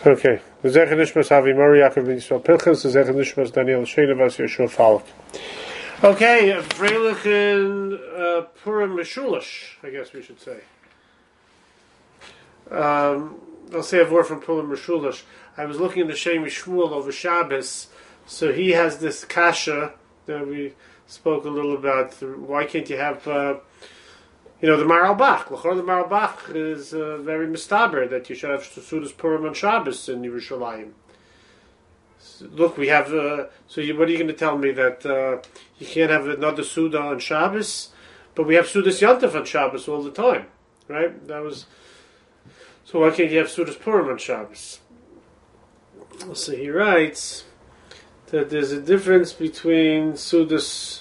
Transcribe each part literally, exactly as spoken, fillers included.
Okay. The Zecher Nishmas Avi Mori Yaakov Ben Yisrael Pilchus. The Zecher Nishmas Daniel Sheinavas Yeshua Falk. Okay, Freilich in uh, Purim Meshulish, I guess we should say. Um, I'll say a word from Purim Meshulish. I was looking at the Shem Shmuel over Shabbos, so he has this kasha that we spoke a little about. Why can't you have, uh, you know, the Maral Bach? The Maral Bach is uh, very mistaber that you should have Sudas Purim on Shabbos in Yerushalayim. So, look, we have. Uh, so, you, what are you going to tell me that uh, you can't have another Suda on Shabbos? But we have Sudas Yontif on Shabbos all the time, right? That was. So why can't you have Sudas Purim on Shabbos? So he writes that there's a difference between Sudas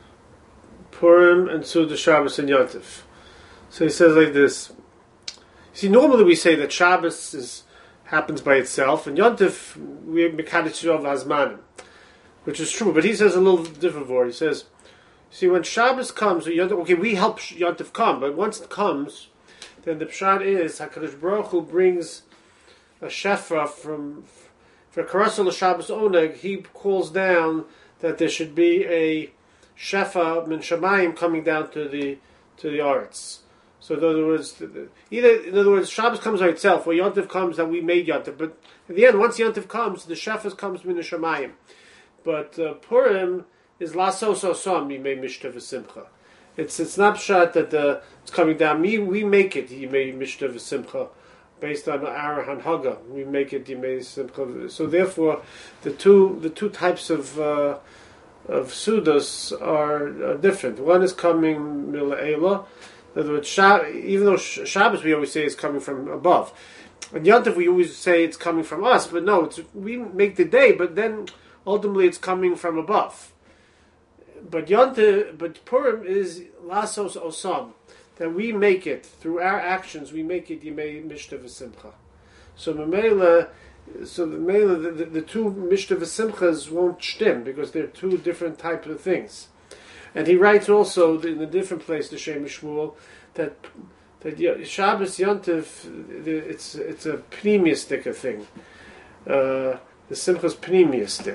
Purim and Sudas Shabbos and Yontif. So he says like this. See, normally we say that Shabbos is happens by itself, and Yontif we mekadesh of Hazmanim, which is true. But he says a little different word. He says, see, when Shabbos comes, or Yontif, okay, we help Yontif come, but once it comes, then the pshat is Hakadosh Baruch Hu brings a shefa from for Karasol Shabbos Oneg. He calls down that there should be a shefa min Shamayim coming down to the to the arts. So in other words, either in other words, Shabbos comes by itself, or Yontif comes that we made Yontif. But in the end, once Yontif comes, the shefas comes min Shamayim. But uh, Purim is lasos osam yimei mishta v'simcha. It's it's not pshat that the it's coming down. Me we make it yimei mishta v'simcha based on our hanhaga. We make it yimei simcha. So therefore, the two the two types of uh, of sudas are, are different. One is coming mila'ela. In other words, Shab- even though Shabbos we always say is coming from above, and Yontif we always say it's coming from us. But no, it's, we make the day, but then ultimately it's coming from above. But Yontif, but Purim is lasos osam, that we make it through our actions. We make it yimei mishta v'simcha. So Mamela, so the Mamela, the, the, the two mishta v'simchas won't stem because they're two different types of things. And he writes also in a different place, the Shem Shmuel, that that Shabbos Yontif, it's it's a pneumistic thing. Uh, the simcha's pneumistic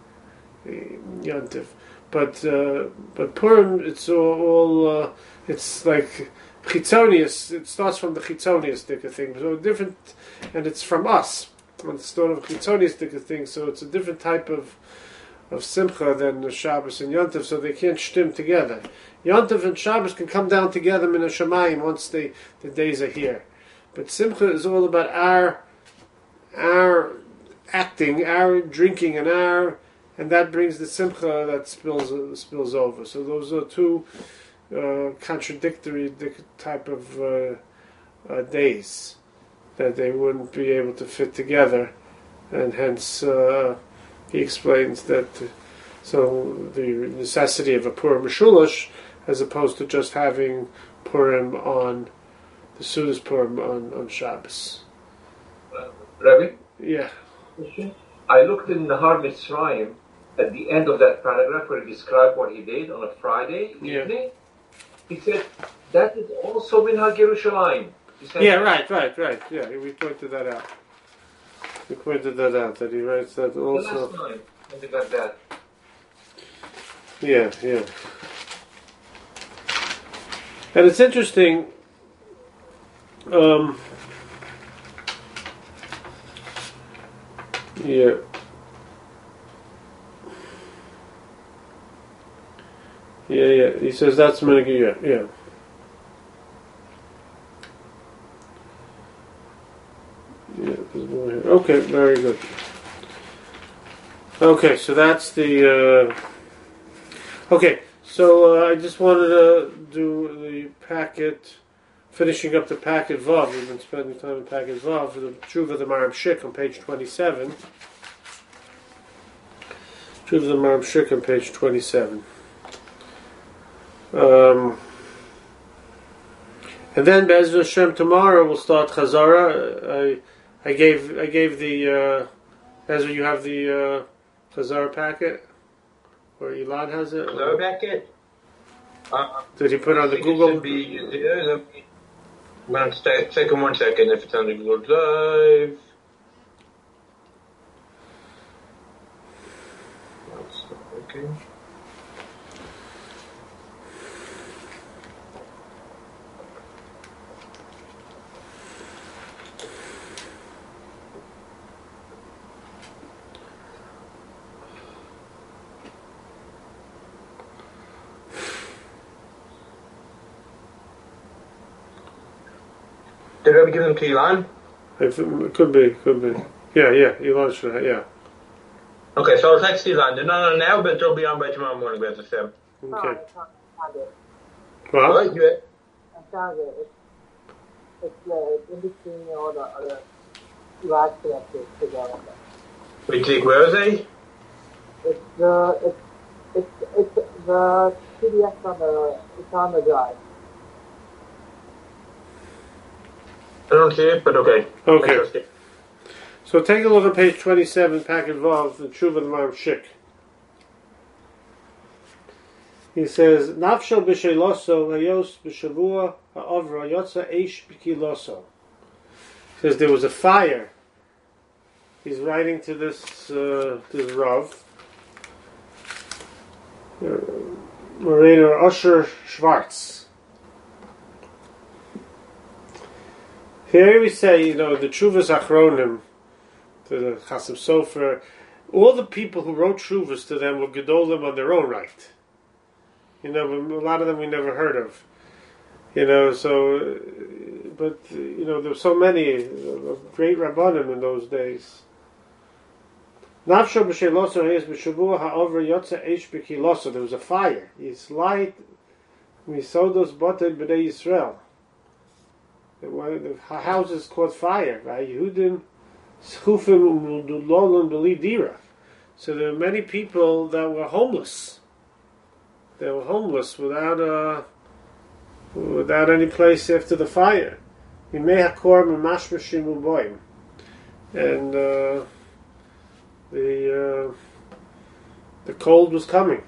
Yontif. But uh, but Purim, it's all, all uh, it's like chitzonius. It starts from the chitzonius thing, so different, and it's from us. And it's sort of chitzonius thing, so it's a different type of of simcha than the Shabbos and Yontif, so they can't stim together. Yontif and Shabbos can come down together in a Shemayim once they the days are here, but simcha is all about our our acting, our drinking, and our. And that brings the simcha that spills uh, spills over. So those are two uh, contradictory type of uh, uh, days that they wouldn't be able to fit together, and hence uh, he explains that. Uh, so the necessity of a Purim Meshulish, as opposed to just having Purim on the Sudas Purim on on Shabbos. Uh, Rabbi? Yeah. I looked in the Har Mitzrayim. At the end of that paragraph where he described what he did on a Friday yeah. evening, he said, that is also Minhag Yerushalayim. Yeah, right, right, right. Yeah, we pointed that out. We pointed that out, that he writes that also. The last line, something like that. Yeah, yeah. And it's interesting, um, yeah. Yeah, yeah. He says that's Menagiyah. Yeah. Yeah. There's more here. Okay. Very good. Okay. So that's the. Uh, okay. So uh, I just wanted to do the packet, finishing up the packet Vav. We've been spending time in packet Vav for the Tshuva the Maram Shik on page twenty-seven. Tshuva the Maram Shik on page twenty-seven. Um, and then Be'ez Hashem tomorrow we'll start Chazara. I I gave I gave the uh, Ezra, you have the uh, Chazara packet, or Elad has it. Chazara packet. Uh, Did he put it on the Google? It should be, uh, one second, one second. If it's on the Google Drive, Okay. Did Rebbe give them to Elon? If it could be, could be. Yeah, yeah, Elon should have, yeah. Okay, so I'll text Elon. They're not on now, but they'll be on by tomorrow morning, we have to say. Okay. No, I can't, I can't get it. Well, What? You it? I can't get it. It's, it's, uh, it's in between all the other large connectors together. Wait, Zeke, where is he? It's the, it's, it's, it's the P D F on the, it's on the drive. I don't see it, but okay. Okay. I trust it. so take a look at page twenty-seven, packet Vav, the Tshuva L'Mam Shik. He says, Nafsho b'sheiloso hayos b'shavua ha'avra yotza eish b'kiloso. He says there was a fire. He's writing to this uh, this Rav, Moreno Usher Schwartz. Here we say, you know, the Tshuvas Achronim, to the Chasam Sofer, all the people who wrote Tshuvas to them were Gedolim on their own right. You know, a lot of them we never heard of. You know, so, but, you know, there were so many great Rabbanim in those days. Nafsho b'sheloso hayes b'shavua ha'over yotza eish b'kiloso. There was a fire. It's light. Misodos boted b'nei Yisrael. The houses caught fire. Yehudim schufim ulolon b'li dira. So there were many people that were homeless. They were homeless without a, without any place after the fire. Yimei hakor mamashmashim uboim. And uh, the uh, the cold was coming.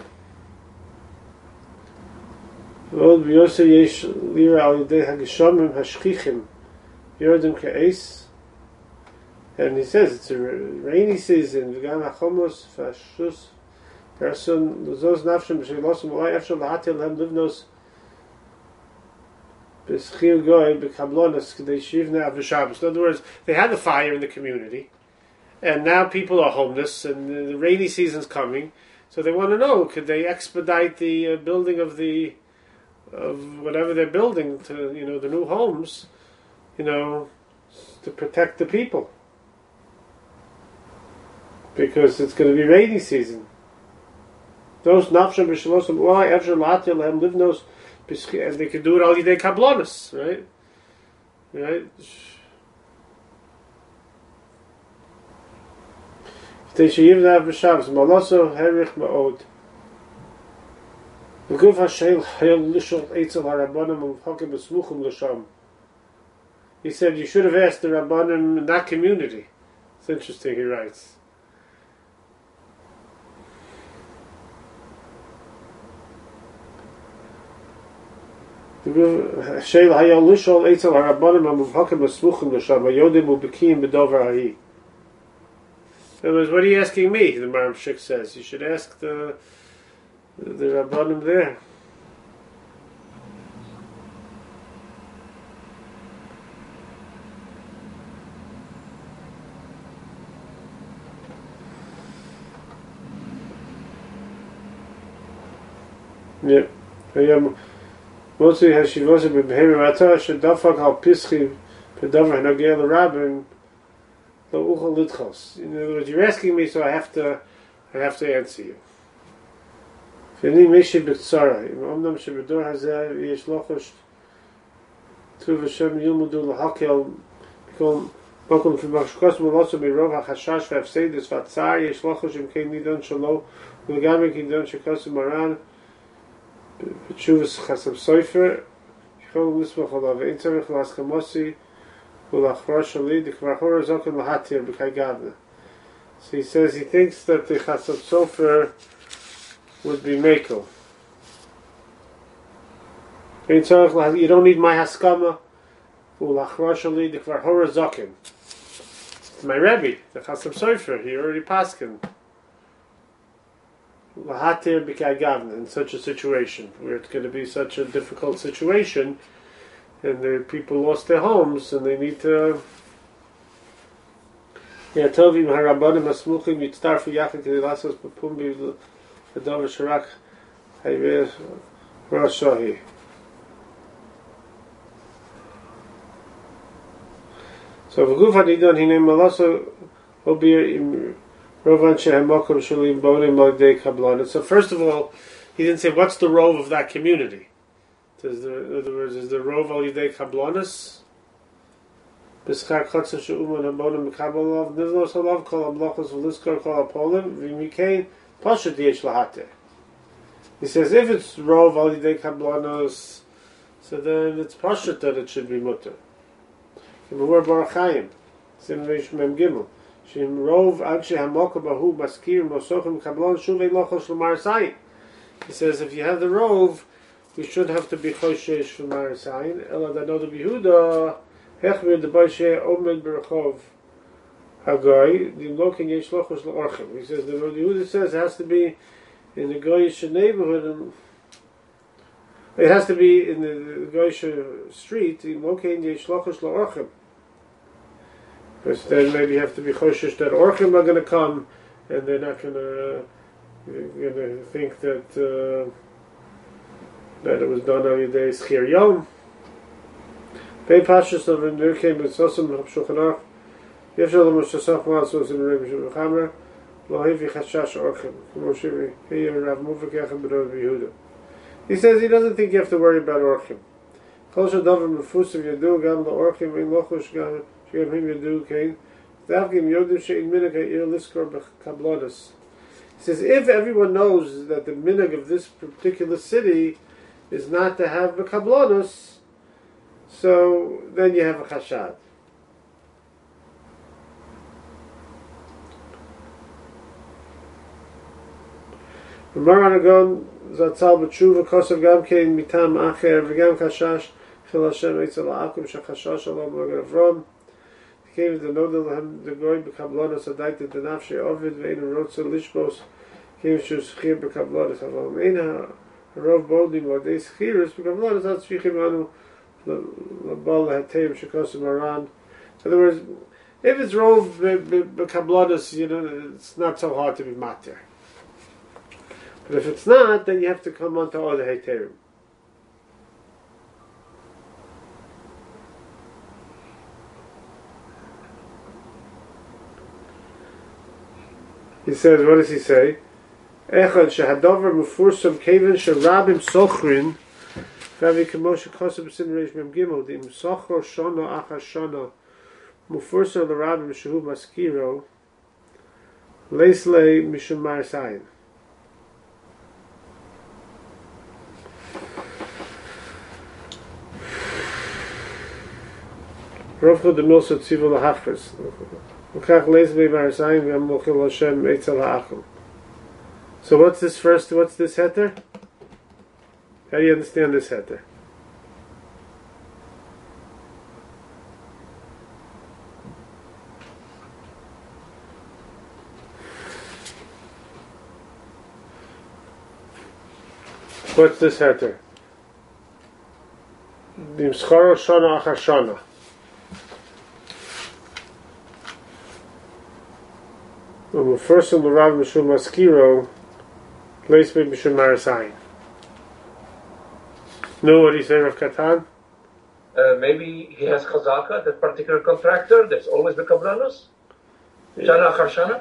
And he says it's a rainy season. In other words, they had the fire in the community, and now people are homeless, and the rainy season's coming, so they want to know, could they expedite the uh, building of the of whatever they're building, to, you know, the new homes, you know, to protect the people, because it's going to be rainy season. Those nafshim b'shalosim why efshar la'atil hem livnos, and they can do it all yidei kablonis, right? Right. They should even have b'shavs maloso herich ma'od. He said you should have asked the Rabbanim in that community. It's interesting, he writes. In other words, what are you asking me? The Maram Shik says. You should ask the the Rabbanim there. Yeah. Mostly has she was been behaving rata should dafak al pischi pedavar nagel rabbin the uchal litchos. In other words, you're asking me, so I have to I have to answer you. Fini mishi b'tzara. Omnam shebedur hazeh yesh lochosh tu v'shem yilmudu l'hakel b'kol makom f'mashkos m'loso b'rov ha'chashash v'afseidus v'atzar yesh lochosh im kein nidon shalo v'game kidon shekos maran b'tshuvas chasam soifer yichol nismach alav ein tzarech l'aschamosi v'lachrosh ali d'kvarchor zoken l'hatir b'kai gavna. So he says he thinks that the chasam sofer would be Mekel. You don't need my haskama. It's my Rebbe, the Chasam Sofer. He already paskin. lahatir b'kai gavna in such a situation where it's going to be such a difficult situation, and the people lost their homes and they need to. Yeah, tovim harabanim asmuchim yitztarfu yachad kedei lasos b'pumbi l'davar sharak hayver rashahi. So v'guf hadidon hinei malaso obir im rovan shehemokum shalim bonim l'dei kablanet. So first of all, he didn't say what's the rove of that community. Is the, in other words, is the rove al yidei kablanis? B'schar chotzer she'uman habonim mekabalav nizlos halav kol hamlochos v'liskor kol hapolim v'mikein pashat yesh lahateh. He says if it's rove al yidei kablanos, so then it's pashat that it should be mutter. In the word Baruch Chaim, it's in Reish Mem Gimel. Shem rov anshe hamoka bahu maskir mosochim kablon shuvei lochos l'mar sayin. He says if you have the rove, we should have to be choshesh from Marisayin. Ela danoda bihuda hechmir the baishe omed berachov hagoy the lokin yesh lochos l'orchim. He says the Yehuda says it has to be in the goyish neighborhood. And it has to be in the goyish street. The lokin yesh lochos l'orchim. Because then maybe you have to be choshesh that orchim are going to come, and they're not going to uh, going to think that. Uh, that it was done on Yidei Schir Yom. Pei Pashas of Nurkei B'Sosim Shulchan Aruch Yevshel L'Moshasach Ma'asos in Rebbe Shimon Chamer Lo Hevi Chashash Orchim Moshe Heyer Rav Mufak Yachad B'Rav Yehuda. He says he doesn't think you have to worry about Orchim. Kol Shadavar Mefusim Yadu Gam L'Orchim Ein Lochosh Gam Shegam Him Yadu Kain Davgim Yodim She'in Minig Ha'ir Liskor B'Kablonis. He says if everyone knows that the minig of this particular city is not to have the kablonos, so then you have a chashad. Maran Agon Zatzal B'Tshuva Kosav Gam Kein Mitam Acher V'Gam Chashash Chil Hashem Eitzel Ha'akum Shachashash Alom Logan Avram. He came to know the Goy B'Kablonos Adait the Nafshe Ovid Ve'in Rotzer Lishbos came to Schir B'Kablonos Avalom Eina Rov Bodim Ladei Schiris B'Kablonos Ad Shvichim Anu L'Bal Hateim Shekosim Aran. In other words, if it's Rov B'Kablonos, you know, it's not so hard to be matir. But if it's not, then you have to come on to all the Haterim. He says, what does he say? Echad shehadover mufursam keven sherabim sochrin v'avi k'moshe kosev b'sin reish mem gimel dim sochor shono achar shono mufursam l'rabim shehu maskiro leislei mishum marisayin. Rovcha de milsa tzivu l'hachris l'kach leislei marisayin v'amochil Hashem eitzel ha'achim. So what's this first, what's this heter? How do you understand this heter? What's this heter? Dim scharo shana achar shana. Well, first in the Rav Mishum Maskiro, place me Mishum Marisayin. Know what he said, Rav Katan? Uh, maybe he has chazaka, that particular contractor, that's always the kablanos? Shana achar shana?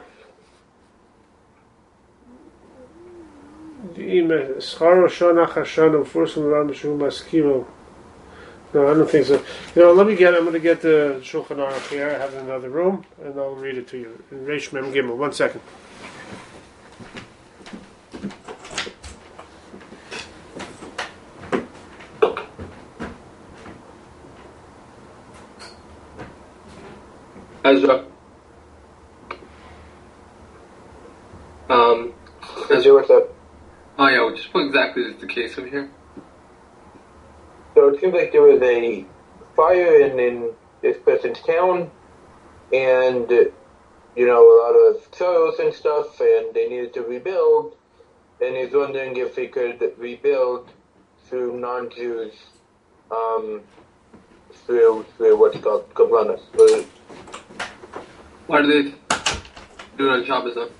Scharo shana achar shana, first in the Rav Mishum Maskiro. No, I don't think so. You know, let me get, I'm going to get the Shulchan Aruch here. I have it in another room, and I'll read it to you. In Reish Mem Gimel. One second. Ezra. Um, Ezra, what's up? Oh yeah, just what exactly is the case over here? So it seems like there was a fire in, in this person's town, and, you know, a lot of soils and stuff, and they needed to rebuild, and he's wondering if he could rebuild through non-Jews, um, through through what's called Kabbalah. Why do they do it on Shabbos though?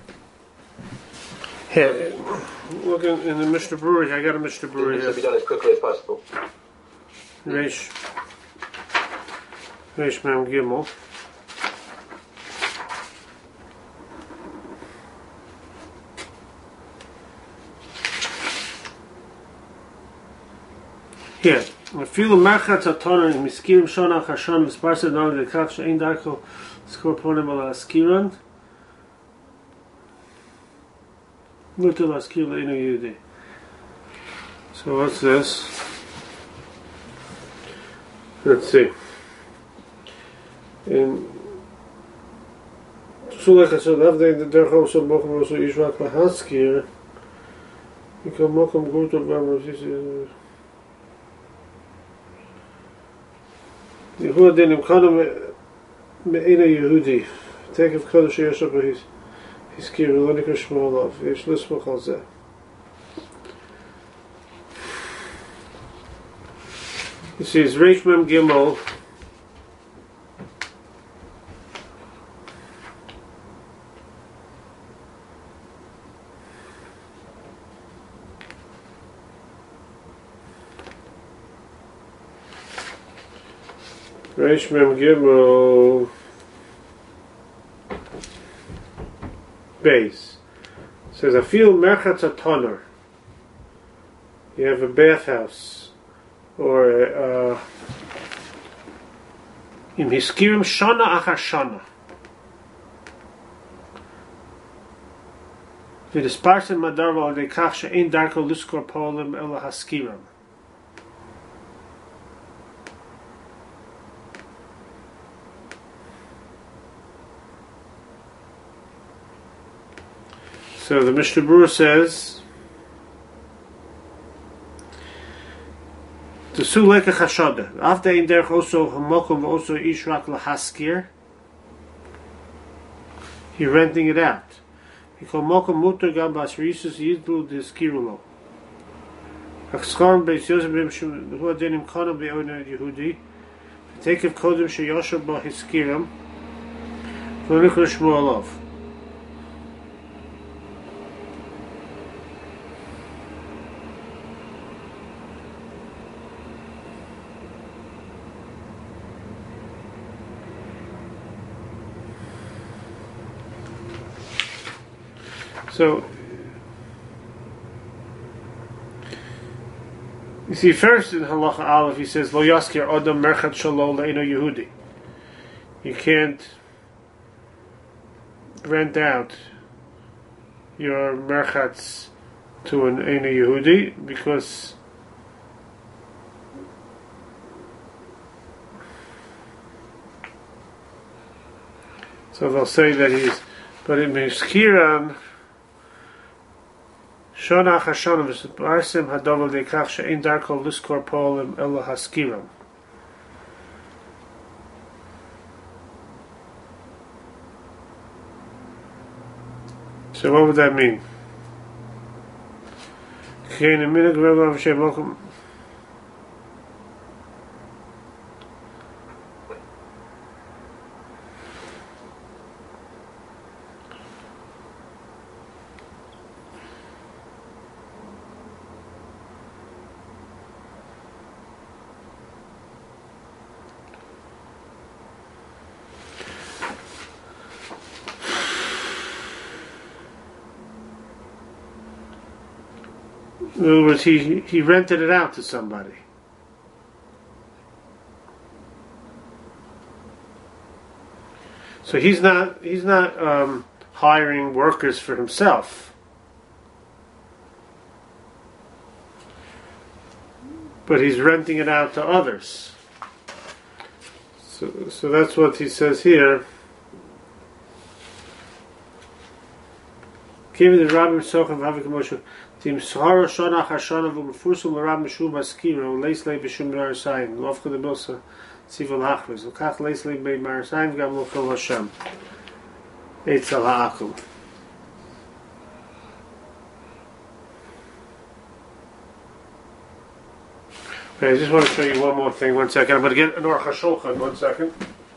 Here, look in, in the Mishnah Brewery. I got a Mishnah Brewery It here. should be done as quickly as possible. Reish, Reish Mem Gimel. Here, אפילו מרחץ התונן מזכירים שונה חשון מספר סדנון לכך שאין דרכו זכור פונים על הסקירן מותר להזכיר לאינו יהודי. So what's this? Let's see. In Sulech HaSod, after the Derech HaSod Mokum also Yishrak Lahaskir, you can Mokum Gurtul Bam Yehuda Dinim Kana Me'ena Yehudi. Take of Kodesh Yeshua Bahis. His Kir, Lonika Shmolov. Yesh Lismach Al Zeh. You see, it's Reish Mem Gimel. Reish Mem Gimel. Base. It says, I feel Merchatz HaToner. You have a bathhouse. Or uh, Im Hiskirim Shana Achar Shana. V'disparsen Madarva Al Dekach She'ein Darko Luskor Polim Ela Haskiram. So the Mishnah Berurah says, the Suleka Chashada. After in derech also Hamokum also Ishrak Lahaskir. He renting it out. He called Mokum Mutter Gam Basrisus Yidlu Diskirulo. Akskarim Beis Yosef Bim Shem Hu Adenim Kana Be'ona Yehudi. Take of Kodim Sheyosha Ba Hiskiram. V'nikra Shmuelov. So, you see, first in Halacha Aleph, he says, Lo yaskir odam merchat shalo le'eno Yehudi. You can't rent out your merchats to an Eino Yehudi, because so they'll say that he's, but in Miskiran, Shona Chashon v'Sparsim Hadovel Dekach She'ein Darko Liskor Polim Ela Haskiram. So what would that mean? Okay, in a minute, Rabbi Shem Mokum. In other words, he, he rented it out to somebody. So he's not he's not um, hiring workers for himself, but he's renting it out to others. So so that's what he says here. Came the Rabbi Sochem Havik Moshe. Tim Sahara Shana Hashana v'Mefusum l'Rab Meshul Maskiro Leislei b'Shum Marasayim Lovcha the Bilsa Tzivul Hachvez L'Kach Leislei b'Mei Marasayim Gam L'Chol Hashem Eitzel Ha'akum. Okay, I just want to show you one more thing. One second. I'm going to get an Aruch HaShulchan. One second.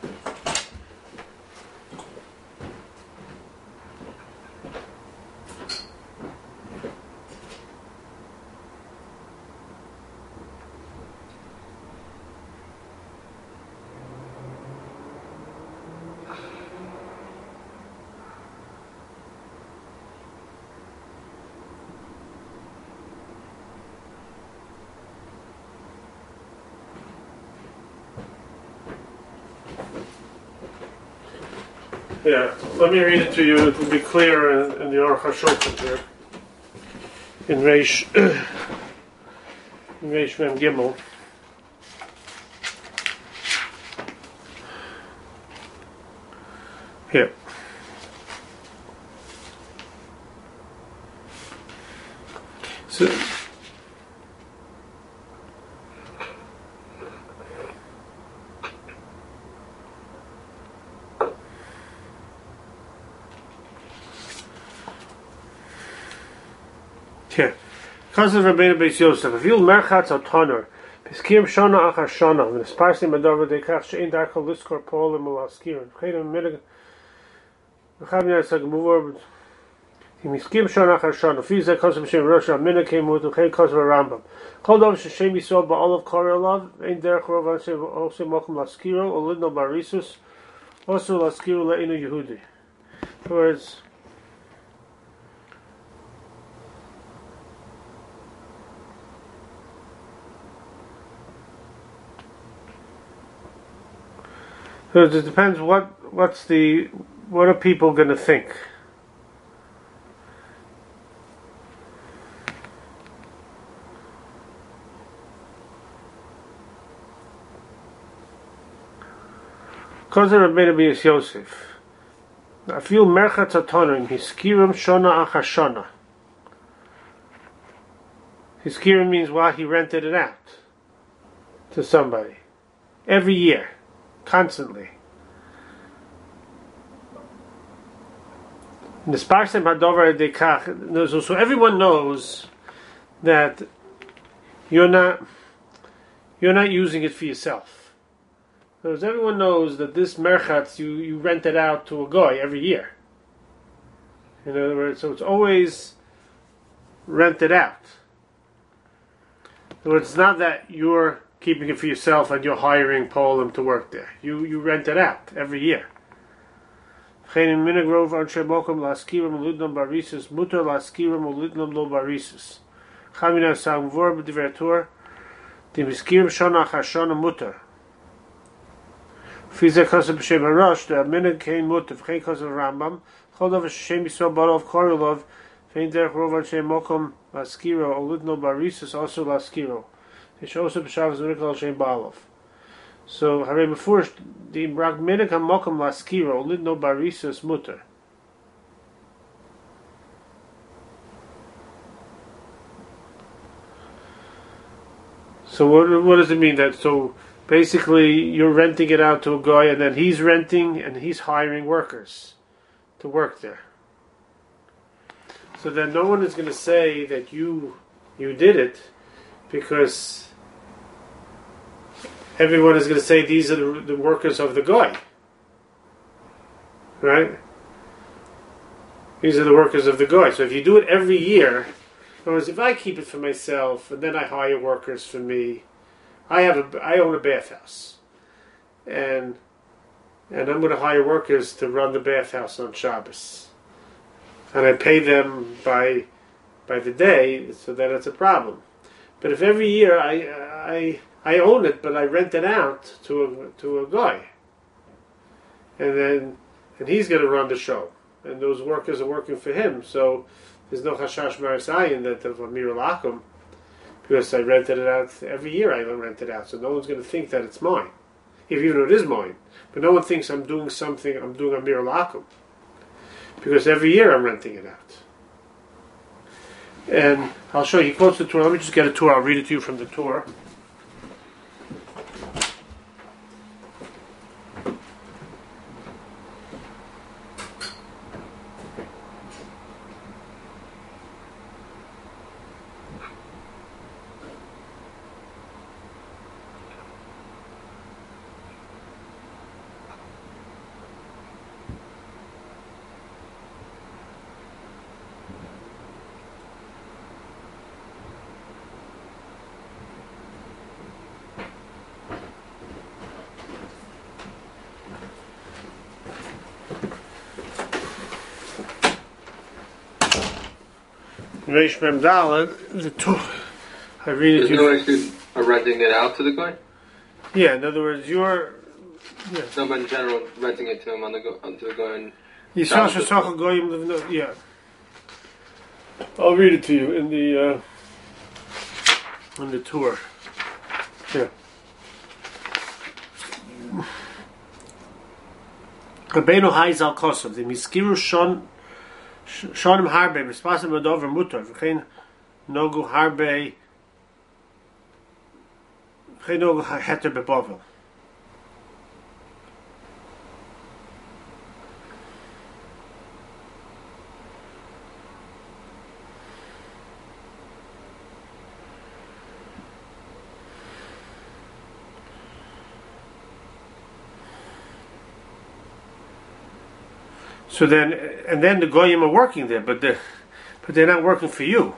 Yeah, let me read it to you. It will be clear in, in the Aruch HaShulchan here. In Reish, in Reish Mem Gimel. Here. So, here. Because of Rabbeinu Beis Yosef, if you'll merchatz al tonor, Piskirim shana achar shana, and esparsim adar v'deikach she'in darkal liskor po'olim ulaskirin. V'chedim minig, v'chav yasag muvor, Piskirim shana achar shana, Fiza kosav shem rosh ha'minig kemut, v'chedim kosav ha'rambam. Kol dov she'shem yisrael ba'olav kore olav, ein derech rov anseh oseh mokum laskiro, olidno barisus, osu laskiro le'inu Yehudi. In other words, so it depends what what's the what are people going to think. Because of Rabbeinu Beis Yosef, I feel merchatz atonim hiskirim shona achar shona. Hiskirim means why he rented it out to somebody every year. Constantly. So everyone knows that you're not you're not using it for yourself. Because everyone knows that this merchatz you, you rent it out to a guy every year. In other words, so it's always rented out. So it's not that you're keeping it for yourself and you're hiring Poland to work there. You you rent it out every year. Mutter laskirim ulidnom lo barisus. Chamina samvor b'divertur. The miskirim shona achar shona mutter. Fize kosav b'shem harosh. The minig kein mutter. V'chein kosav Rambam. Chol dov Hashem Yisrael barov korolov. Vein derech rov anshe mokum laskiro ulidno barisus also laskiro. So, Hare before the Bragminik Hamokam Laskiro, Lidno Barisus Mutter. So, what, what does it mean that? So, basically, you're renting it out to a guy, and then he's renting and he's hiring workers to work there. So then, no one is going to say that you you did it, because everyone is going to say these are the, the workers of the guy, right? These are the workers of the guy. So if you do it every year, in other words, if I keep it for myself and then I hire workers for me, I have a I own a bathhouse, and and I'm going to hire workers to run the bathhouse on Shabbos, and I pay them by by the day, so then it's a problem. But if every year I I I own it, but I rent it out to a to a guy, and then and he's going to run the show, and those workers are working for him. So there's no chashash marasayin that of amir lakum, because I rented it out every year. I rent it out, so no one's going to think that it's mine, if even though it is mine. But no one thinks I'm doing something. I'm doing amir lakum, because every year I'm renting it out. And I'll show you. He quotes the Torah. Let me just get a Torah. I'll read it to you from the Torah. Reish Mem Dalet, the two. I read it. There's no issue of renting it out to the guy? Yeah, in other words, you're. Yeah. No, but in general, renting it to him on the go, onto the guy. And Yisrael Shasachal Goyim Livno. Yeah. I'll read it to you in the uh, in the tour. Yeah. Rabbeinu Hayz al Kosov. The Miskiru Shon Shonim Harbe Mispasim Adover Mutar. V'chein Nogu Harbe. V'chein Nogu Heter Bebavel. So then, and then the goyim are working there, but they, but they're not working for you.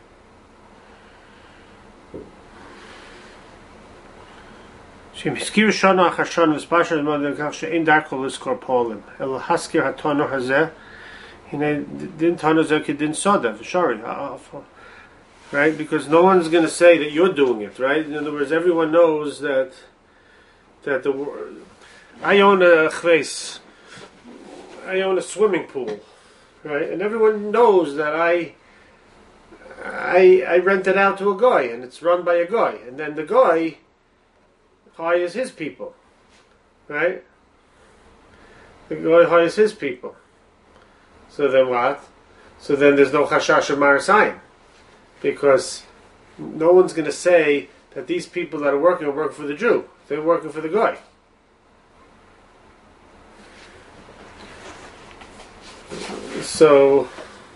Shem hiskir shana achashon v'spashar zman dekach she'in darko l'skor polim el haskir hatono hazeh hine din tono zeh ki din soda v'shori, right? Because no one's going to say that you're doing it, right? In other words, everyone knows that that the I own a chveis. I own a swimming pool, right? And everyone knows that I, I, I rent it out to a guy, and it's run by a guy, and then the guy hires his people, right? The guy hires his people. So then what? So then there's no chashash of marasayim, because no one's going to say that these people that are working are working for the Jew. They're working for the guy. So,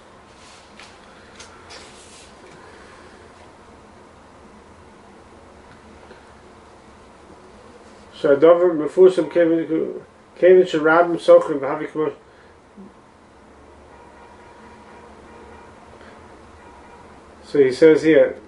Shadover Mefusam Kevin Kevin Sharabim Sochrim Havik. So he says here,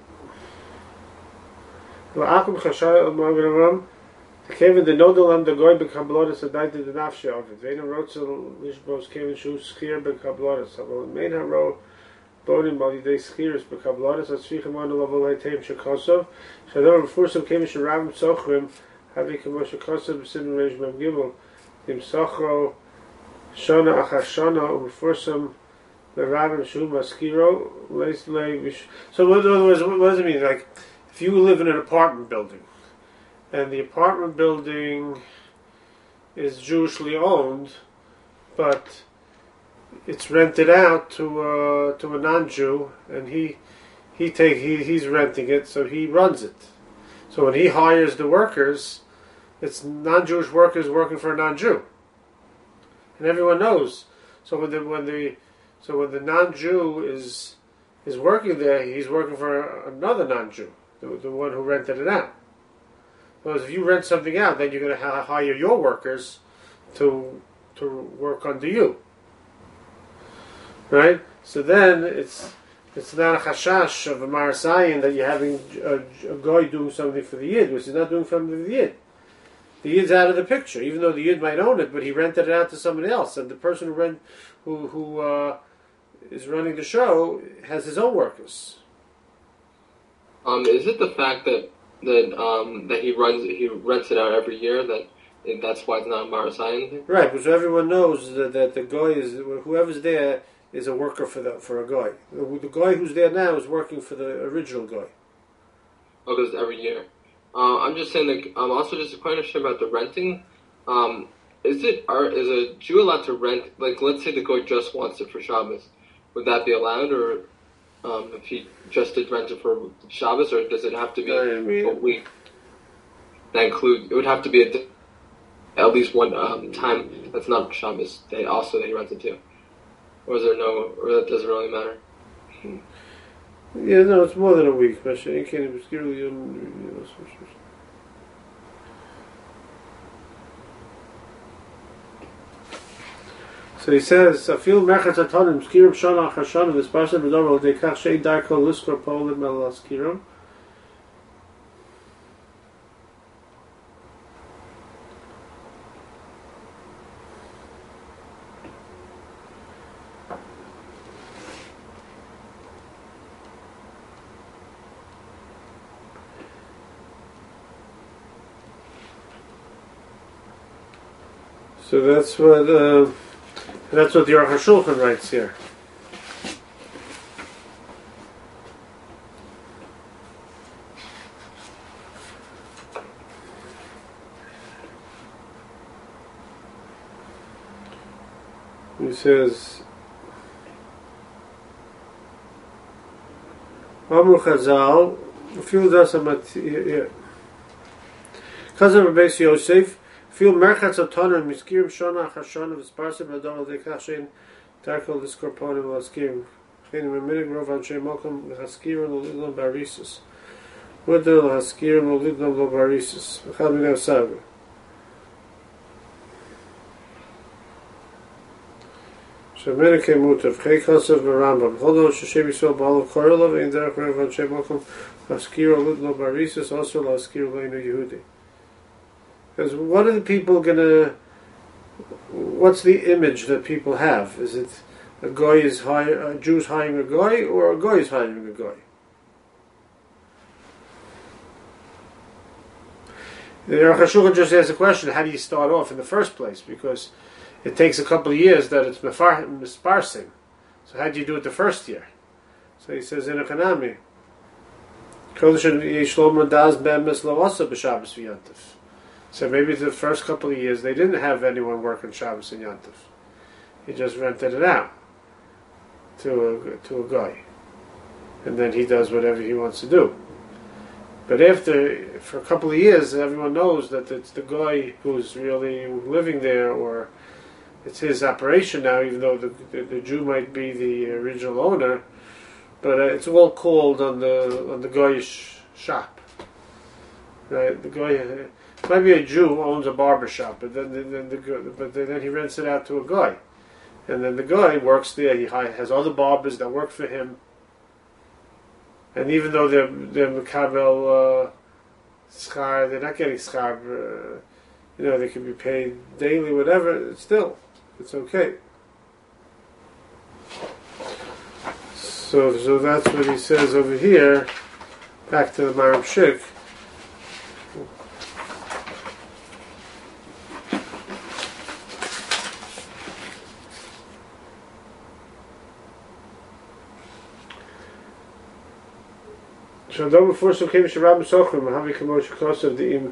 La'akum Chashal Magaram. Kevin the nodal and the goy bekablodas adai the nafshe of it. Veina rotzel lishbos Kevin shu schir bekablodas. Avol main haro bonim bali day schirs bekablodas as fichem on the level heitem shekosov. Shador before Kevin sharabim sochrim havi kamo shekosov b'sim reish mem gimel im sochro shana achar shana before some the rabim shu maskiro leis lei. So what, what, what does it mean? Like if you live in an apartment building, and the apartment building is Jewishly owned, but it's rented out to uh, to a non-Jew, and he he take he he's renting it, so he runs it. So when he hires the workers, it's non-Jewish workers working for a non-Jew, and everyone knows. So when the when the so when the non-Jew is is working there, he's working for another non-Jew, the, the one who rented it out. Because if you rent something out, then you're going to ha- hire your workers to to work under you, right? So then it's it's not a chashash of a marasayin that you're having a, a guy doing something for the yid, which is not doing something for the yid. The yid's out of the picture, even though the yid might own it, but he rented it out to somebody else, and the person who rent who who uh, is running the show has his own workers. Um, is it the fact that that um, that he runs he rents it out every year that that's why it's not a Marasayan? Right, because everyone knows that, that the guy is whoever's there is a worker for the for a guy. The, the guy who's there now is working for the original guy. Oh, because every year. Uh, I'm just saying that. I'm also just a question about the renting. Um, is it are is a Jew allowed to rent? Like, let's say the guy just wants it for Shabbos, would that be allowed, or um, if he just did rent it for Shabbos, or does it have to be I mean, a week? That include it would have to be a, at least one um, time that's not Shabbos day also that he rents it to, or is there no, or that doesn't really matter? Yeah, no, it's more than a week. But you can't obscurely. So he says, "Afil merchatz atonim skirim shana achashana v'sparsa b'dorol dekach shei darko liskor polim el skirim." So that's what uh, that's what the Aruch HaShulchan writes here. He says, Amru Chazal, feel das amat Chazal Rabbeis Yosef, feel merchatz atana miskirim shana chashana v'sparsa b'adol dekach darkol diskorponim v'askirim chenim eminig rov anshe mokum l'haskirim l'lidlam barisus v'adol l'haskirim l'lidlam lo barisus v'chal minav saga. Shamenike mutav chaykasav v'rambam chodo sheshem yisrael b'alo korelav ein derech rov anshe mokum l'haskirim l'lidlam barisus also l'haskirim l'einu Yehudi. Because what are the people gonna? What's the image that people have? Is it a guy is hire, a Jew's hiring a guy, or a guy is hiring a guy? The Aruch HaShulchan just asked the question: how do you start off in the first place? Because it takes a couple of years that it's misparsing. So how do you do it the first year? So he says in a Chanami, so maybe the first couple of years they didn't have anyone working Shabbos and Yom Tov. He just rented it out to a, to a guy, and then he does whatever he wants to do. But after, for a couple of years, everyone knows that it's the guy who's really living there, or it's his operation now, even though the the, the Jew might be the original owner. But uh, it's all called on the on the guy's shop, right? The guy. Uh, Maybe a Jew who owns a barber shop, but then, then, then the but then he rents it out to a guy, and then the guy works there. He has other barbers that work for him, and even though they're they're mekabel uh, schar, they're not getting schar. Uh, you know, they can be paid daily, whatever. Still, it's okay. So, so that's what he says over here. Back to the Maram Shik. So don't before so came to Rabbi Sochrim, Havi Kamosh Kosav the Im.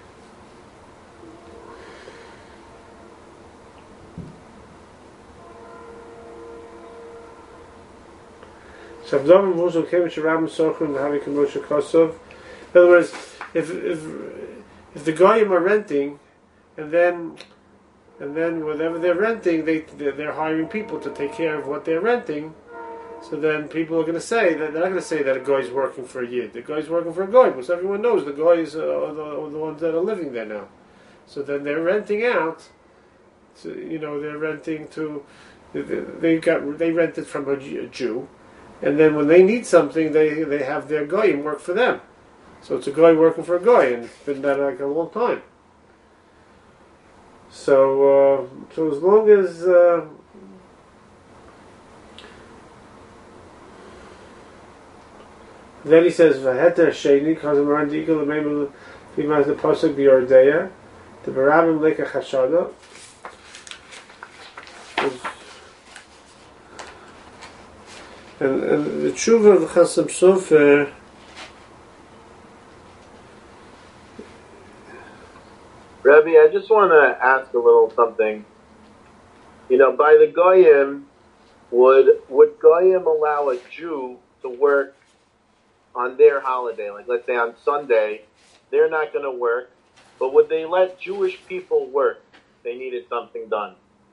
So Abdom also came to Rabbi Sochrim, Havi Kamosh Kosav. In other words, if if if the Goyim are renting, and then and then whatever they're renting, they they're hiring people to take care of what they're renting. So then people are going to say that they're not going to say that a guy's working for a yid. The guy's working for a guy, because everyone knows the guys uh, are, the, are the ones that are living there now. So then they're renting out. To, you know, they're renting to. They, they got they rented from a, a Jew, and then when they need something, they they have their guy work for them. So it's a guy working for a guy, and it's been that like a long time. So uh, so as long as. Uh, Then he says, "V'heter sheni kazim randikol l'meimel v'imaz the pasuk b'yordeya the barabim leka chashada." And, and the tshuva of the Chasam Sofer Rebbe, I just want to ask a little something. You know, by the Goyim, would would Goyim allow a Jew to work on their holiday? Like, let's say on Sunday, they're not going to work, but would they let Jewish people work if they needed something done?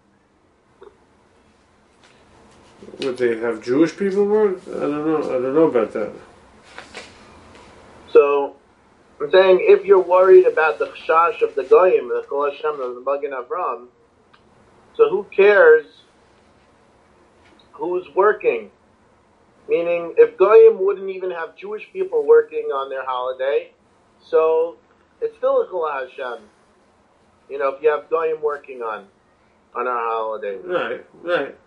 Would they have Jewish people work? I don't know. I don't know about that. So, I'm saying if you're worried about the chash of the Goyim, the Chol Hashem, the Magen Avram, so who cares who's working? Meaning, if Goyim wouldn't even have Jewish people working on their holiday, so it's still a Chol Hashem. You know, if you have Goyim working on on our holiday. Right, right.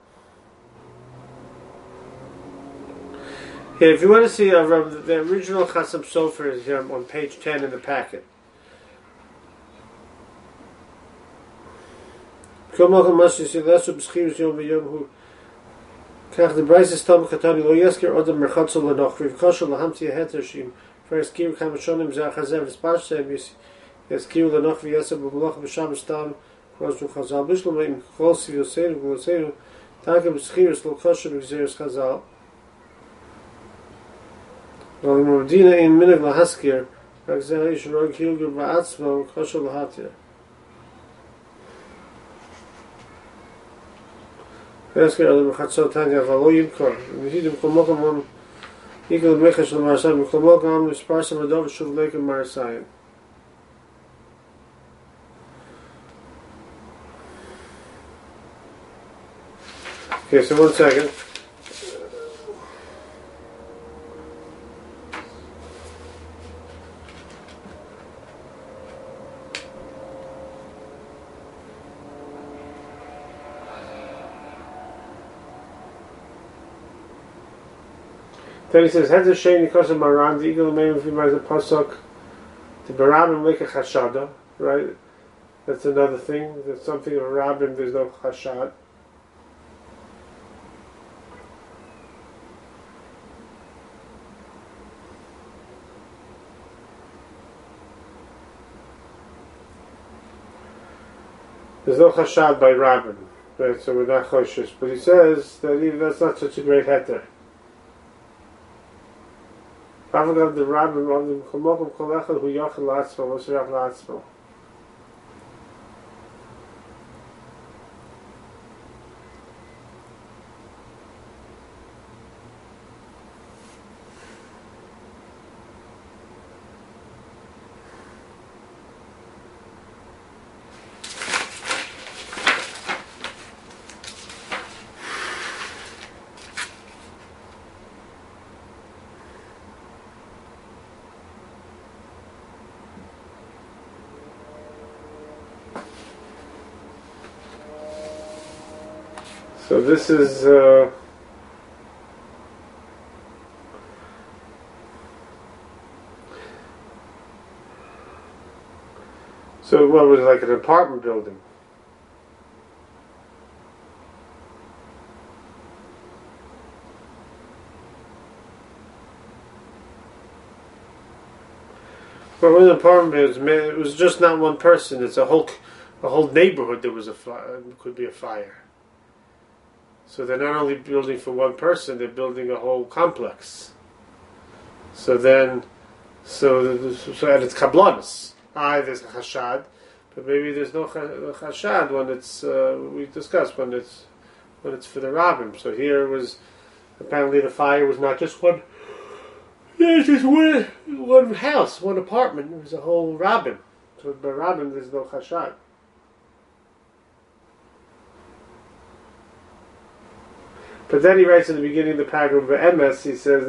Here, if you want to see uh, the original Chasam Sofer is here on page ten in the packet. Komal Mashi said that's what B'schirus Yom V'Yom who Kach the Bryce is Tom Katani Lo Yesker Odom Merchatzol Lenoch Riv Koshel Lahamti Hetershim First Kir Kamashonim Zah Chazev Espash Sem Yeskiru Lenoch V'Yaseb B'Molach B'Sham Stam Kros Chazal Bishlam Im Chos Yoseru Yoseru Taka B'Schirus Lo Kosher B'Gzeres Chazal Well Mordina in Minig Lahaskir Kach Zeh Rog Hilgur Ba'atzmo Koshel Lahatir First Kir Odom Merchatzol Tanya V'Lo Yimkor V'Hidim Komokam On Equal Mechash L'Marasayim Komokam V'Sparsam Adov Shuv Leikim Marasayim. Okay, so one second. Then he says, Hedzer Shein because of Maran, the eagle name of him as a pasuk, the Barabim like a chashada, right? That's another thing. There's something of a Rabbim, there's no chashad. There's no chashad by Rabbim, right? So we're not choshish. But he says that even that's not such a great heter. Avagav the Rabbim of the Chomokum Kolechel who Yachal Latzmo, Moshe Latzmo. So this is uh, so what was it, like an apartment building? Well, when an apartment building, it was just not one person. It's a whole, a whole neighborhood. There was a fire. Could be a fire. So they're not only building for one person, they're building a whole complex. So then, so, so and it's kablanis. Ah, there's a chashad, but maybe there's no chashad when it's, uh, we discussed, when it's when it's for the rabbim. So here was, apparently the fire was not just one, there's just one, one house, one apartment. It was a whole rabbim. So by rabbim there's no chashad. But then he writes in the beginning of the paragraph of M S, he says,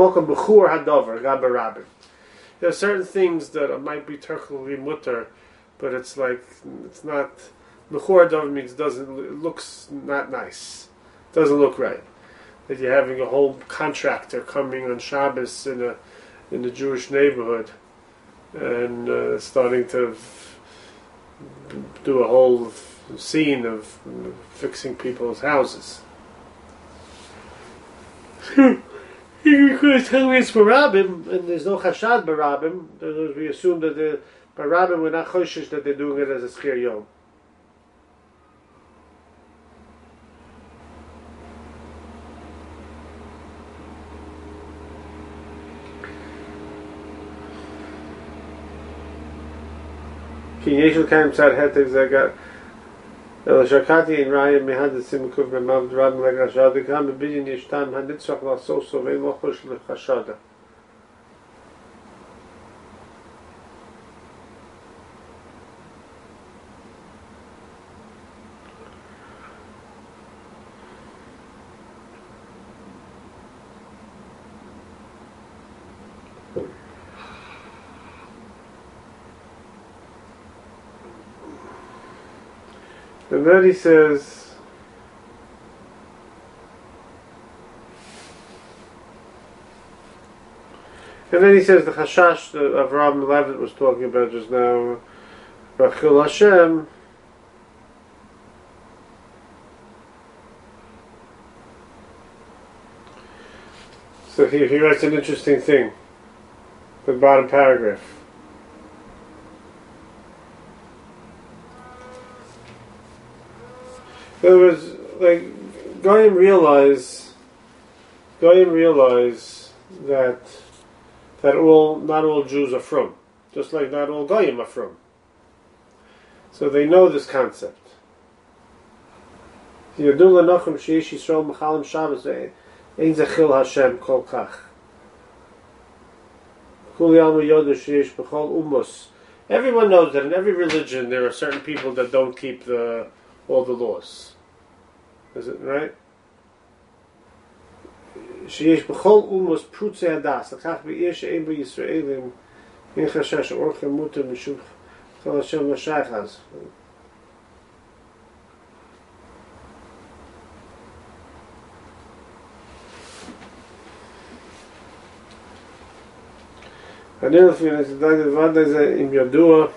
there are certain things that might be terkuli mutter, but it's like, it's not, Bechur Hadavar means doesn't, it looks not nice. Doesn't look right. That you're having a whole contractor coming on Shabbos in a in a Jewish neighborhood and uh, starting to f- do a whole scene of fixing people's houses. You could tell me it's Barabim, and there's no Chashad Barabim. We assume that the Barabim were not Choshish that they're doing it as a Schir Yom. Ki Yeshul Kaim Tzad Hetek Zagat El Shakati in Raya Mehad Simukuf Memav Drab Leg Chashada Kam Bidin Yishtam Hanitzach Lasoso Vein Lochosh Lechashada. And then he says, and then he says the chashash that Avraham Levitt was talking about just now, Rachil Hashem, So he, he writes an interesting thing. The bottom paragraph. There was like Goyim realize Goyim realize that that all not all Jews are from, just like not all Goyim are from. So they know this concept. Yadu lenochem sheyesh Yisrael mechalim Shabbos ein zechil Hashem kol kach. Kuli alma yodu sheyesh b'chol umos. Everyone knows that in every religion there are certain people that don't keep the all the laws. Is it right? Sheyesh b'chol umos prutzei hadas. L'kach b'ir she'ein b'Yisraelim in chashash orchem muter mishum chol Hashem l'shaychaz. אני לפי נתדאג לבד הזה אם ידוע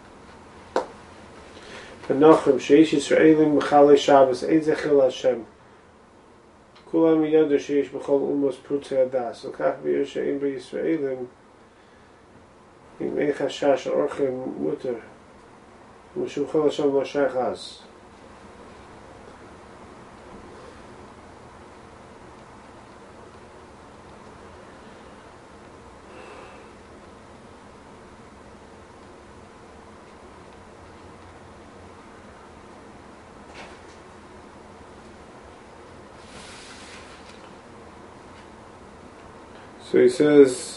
ונוחם שיש ישראלים מחלי שבס אין זכר להשם כולם ידעו שיש בכל אומות פרוצי הדס וכך ביר שאין בישראלים אם אין חשש אורחם מותר משום כל השם לא שייך אז So he says,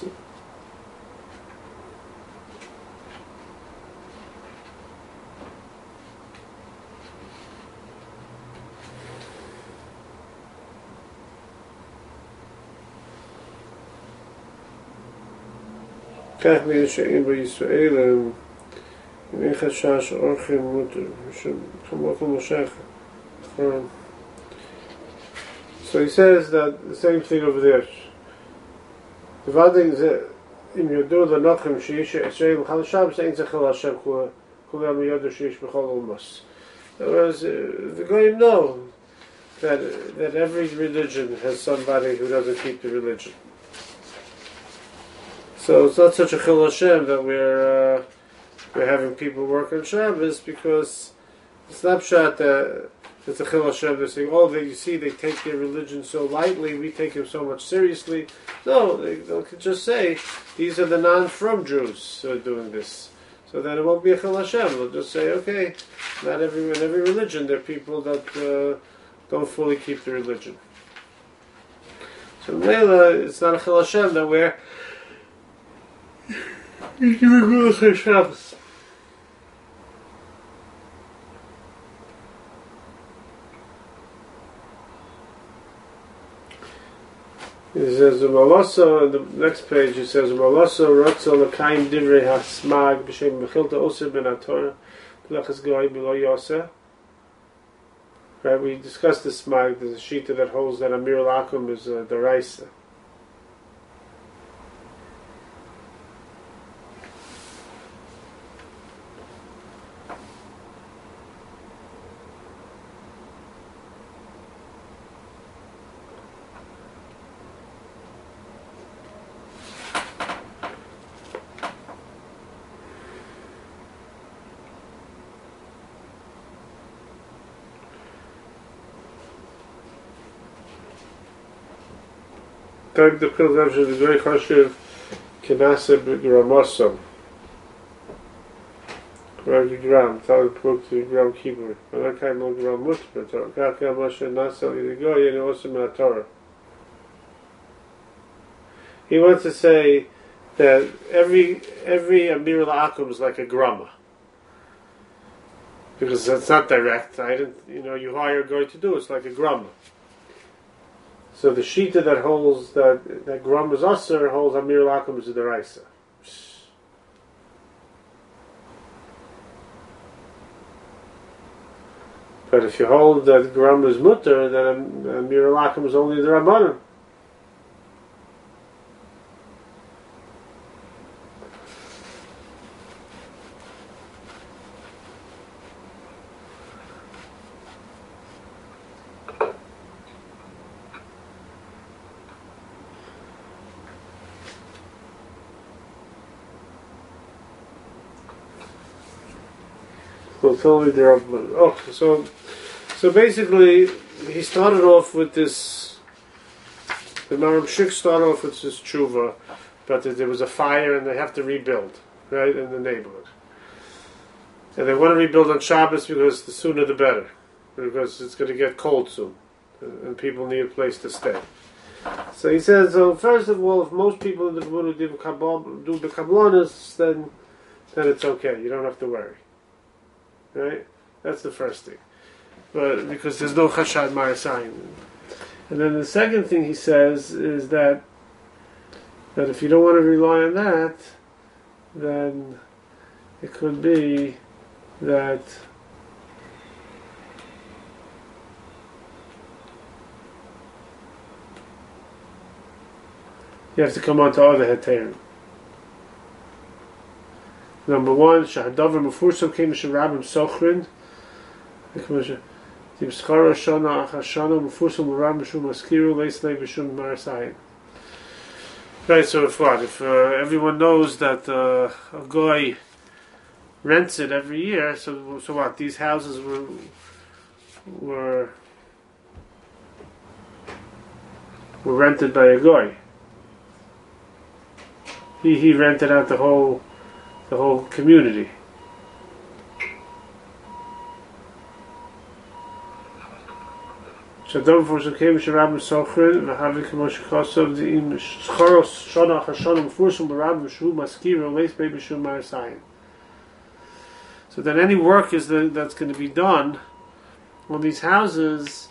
כך ביר שאין בישראל אם אין חשש אורחים מותר שחמור כל מושך. So he says that the same thing over there. The vaading is אם יודו לנוחם שיש ישראל מחל שבס אין זכר להשם כולם יודו שיש בכל אומות. Whereas uh, the Goyim know that that every religion has somebody who doesn't keep the religion. So it's not such a chil Hashem that we're uh, we're having people work on Shabbos because it's not pshat that it's a chil Hashem. They're saying, oh, they, you see, they take their religion so lightly. We take him so much seriously. No, they, they could just say these are the non-from Jews who are doing this. So then it won't be a chil Hashem. They'll just say, okay, not every in every religion there are people that uh, don't fully keep the religion. So Mela, it's not a chil Hashem that we're giving Shabbos. He says, "Umalaso." On the next page, he says, "Umalaso Ratzal L'Kaim Divrei Hasmag B'Shem Mechilta Oser Ben HaTorah B'Lachas Goy B'Lo Yoseh." Right, we discussed this smag. There's a shita that holds that Amir Lakum is uh, the Raisa. Tag the Pilgrim should be very chashiv Kenasa B'Gramosom. Ragi Gram, Tag Puk to Gram Kibur. Malakai Mo Gram Mutbet, or Kaka Moshe Nasa Ligoy, and also Torah. He wants to say that every every Amir La'akum is like a grama. Because that's not direct. I didn't, you know, you hire a guy to do it's like a grama. So the shita that holds that that Grum is Aser holds Amir Lakum is the Raisa. But if you hold that Grum is Mutter, then Amir Lakum is only the Rabbanim. Well, totally there. Oh, so so basically, he started off with this. The Maram Shik started off with this tshuva, but there was a fire and they have to rebuild, right, in the neighborhood. And they want to rebuild on Shabbos because the sooner the better, because it's going to get cold soon, and people need a place to stay. So he says, so first of all, if most people in the community do the kablonis, then then it's okay. You don't have to worry. Right? That's the first thing. But because there's no chashad marasayin. And then the second thing he says is that that if you don't want to rely on that, then it could be that you have to come on to other heterim. Number one, shahadavar mefursam came sharabim sochrin. The B'schara Shana Achashana Mufusam Muram B'Shum Maskiru Leislei B'Shum Marasayin. Right, so if what? If uh, everyone knows that uh, a guy rents it every year, so so what? These houses were were were rented by a guy. He he rented out the whole the whole community. Shadam for Zakem Sharab Sochrin, Vahavi Kamosh Kosov, the in Schoros, Shana Hashanam Fursum Barab, Shu Maskira, Lace Baby Shum Marasayan. So then any work is the, that's going to be done on these houses,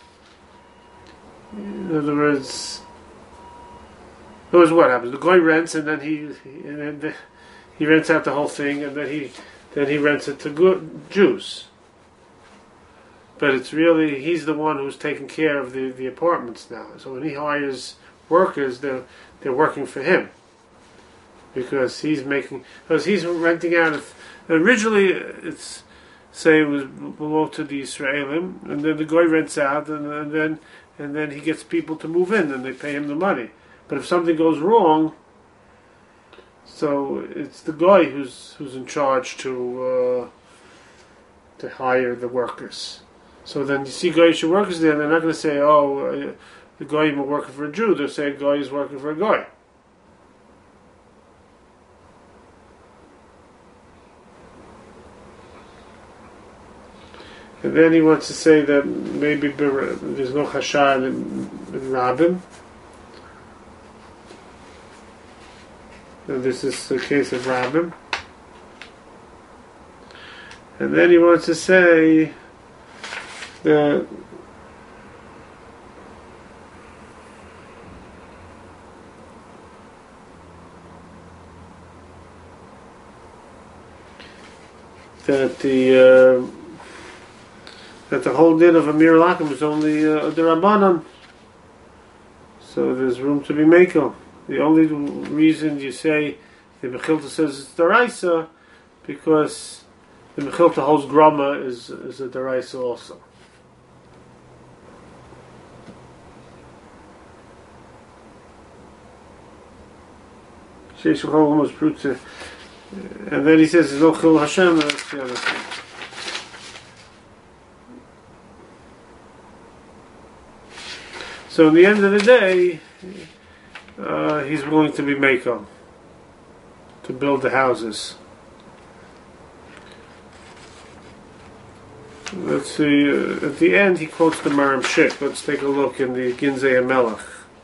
in other words, in other words, what happens? The guy rents and then he, and then the, he rents out the whole thing and then he then he rents it to good Jews. But it's really, he's the one who's taking care of the, the apartments now. So when he hires workers, they're, they're working for him. Because he's making, because he's renting out, of, originally it's, say it was belonged to the Israelim, and then the guy rents out, and, and then and then he gets people to move in, and they pay him the money. But if something goes wrong, so it's the guy who's who's in charge to uh, to hire the workers. So then you see Goyish workers there, and they're not going to say, oh, uh, the guy is working for a Jew. They'll say, guy is working for a guy. And then he wants to say that maybe there's no chashad in, in Rabbim. And this is the case of Rabbim. And then he wants to say that that the uh, that the whole din of Amir Lakim is only uh, a derabanan, so there's room to be makel. The only reason you say the Mechilta says it's deraisa because the Mechilta holds grama is is a deraisa also. And then he says there's no Chil Hashem. That's the other thing. So in the end of the day, uh, he's willing to be makel to build the houses. Let's see. Uh, at the end, he quotes the Maram Shik. Let's take a look in the Ginzei HaMelech.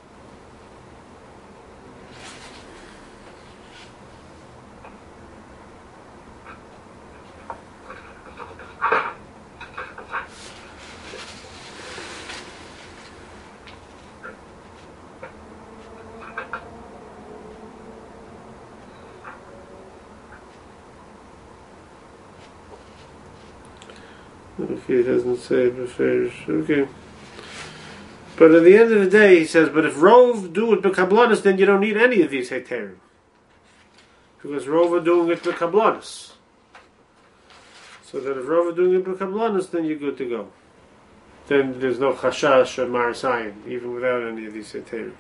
Okay, it doesn't say beferish. Okay. But at the end of the day, he says, but if Rov do it b'kablanis, then you don't need any of these heterim. Because Rov are doing it b'kablanis. So that if Rov are doing it b'kablanis, then you're good to go. Then there's no chashash or marasayin, even without any of these heterim.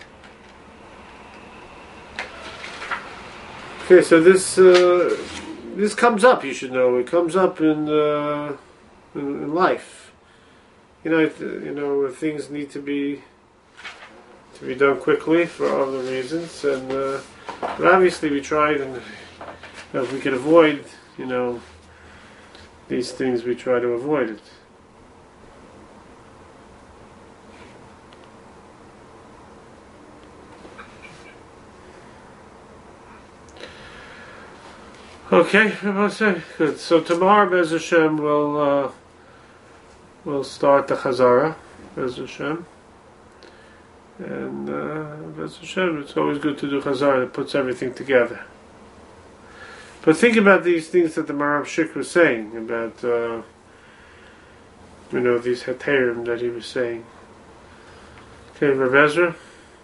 Okay, so this... Uh, this comes up. You should know it comes up in uh, in, in life. You know, it, you know, things need to be to be done quickly for other reasons, and uh, but obviously we tried, and you know, if we could avoid, you know, these things, we try to avoid it. Okay, good. So tomorrow, Bez Hashem, we'll uh, we'll start the Chazara, Bez Hashem, and uh, Bez Hashem. It's always good to do Chazara. It puts everything together. But think about these things that the Maram Shik was saying about, uh, you know, these heterim that he was saying. Okay, Rav Ezra.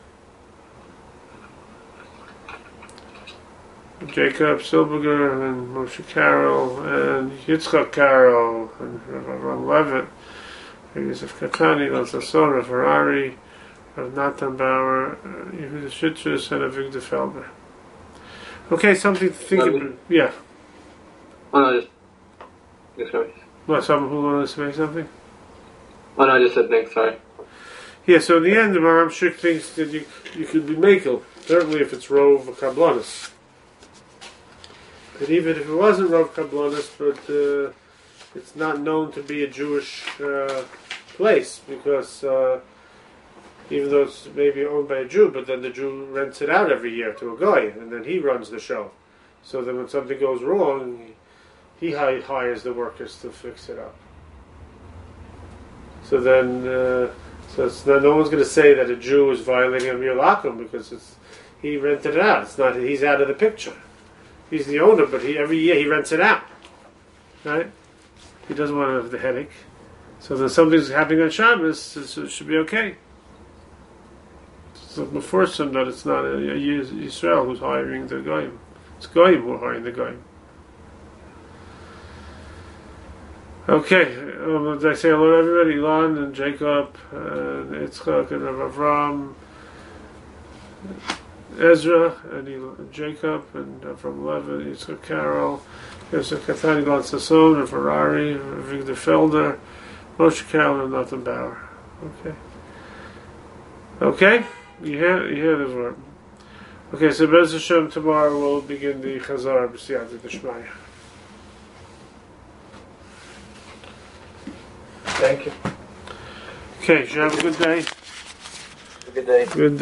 Jacob Silberger and Moshe Carroll and Yitzchak Carroll and Rav Levitt, Yosef Katani, Rav Sasson, Rav Harari, Rav Nathan Bauer, Yehuda Shitris, and Avigdor Felder. Okay, something to think um, about. Yeah. Oh no, just thanks, sorry. What, someone who wanted to say something? Oh no, I just said thanks, sorry. Yeah, so in the end, the Maram Shik thinks that you you could be makel, certainly if it's Rov Kablanis. But even if it wasn't Rov Kablanis, but uh, it's not known to be a Jewish uh, place, because uh, even though it's maybe owned by a Jew, but then the Jew rents it out every year to a guy, and then he runs the show. So then when something goes wrong, he hi- hires the workers to fix it up. So then, uh, so it's not, no one's going to say that a Jew is violating Amir Lakum, because it's he rented it out. It's not he's out of the picture. He's the owner, but he every year he rents it out, right? He doesn't want to have the headache. So then something's happening on Shabbos, so it should be okay. So before some that it's not a, a Yisrael who's hiring the goyim. It's goyim who are hiring the goyim. Okay, um, did I say hello to everybody? Ilan and Jacob and Yitzchak and Rav Avram, Ezra and Eli, Jacob and uh, from Levitt, Yitzchak Carroll, Yosef Kathani, Ilan Sasson, and Ferrari, Avigdor Felder, Moshe Carroll, and Nathan Bauer. Okay. Okay? You hear, you hear the word. Okay, so Bez Hashem, tomorrow we'll begin the Chazar B'siyata D'Shmaya. Thank you. Okay, you have a good day. Good day. Good day.